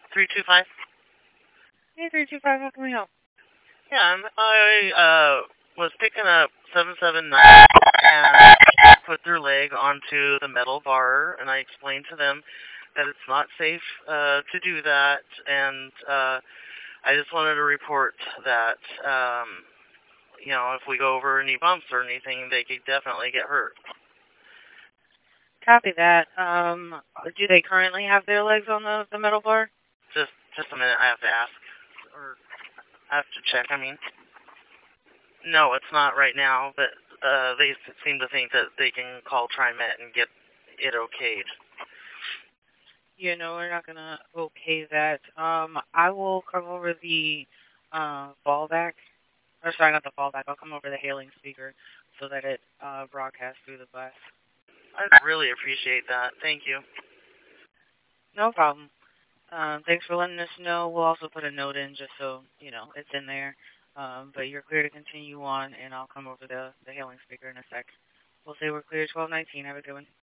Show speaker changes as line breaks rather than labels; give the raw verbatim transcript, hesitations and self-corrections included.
three two five.
Hey, three two five, how can we help?
Yeah, um, I uh was picking up seven seven nine and put their leg onto the metal bar, and I explained to them that it's not safe uh, to do that, and uh, I just wanted to report that um, you know if we go over any bumps or anything, they could definitely get hurt.
Copy that. Um, do they currently have their legs on the, the metal bar?
Just just a minute, I have to ask, or I have to check. I mean, no, it's not right now, but uh, they seem to think that they can call TriMet and get it okayed.
You know, we're not going to okay that. Um, I will come over the uh, fallback. Or sorry, not the fallback. I'll come over the hailing speaker so that it uh, broadcasts through the bus.
I really appreciate that. Thank you.
No problem. Um, thanks for letting us know. We'll also put a note in just so, you know, it's in there. Um, but you're clear to continue on, and I'll come over the, the hailing speaker in a sec. We'll say we're clear twelve nineteen. Have a good one.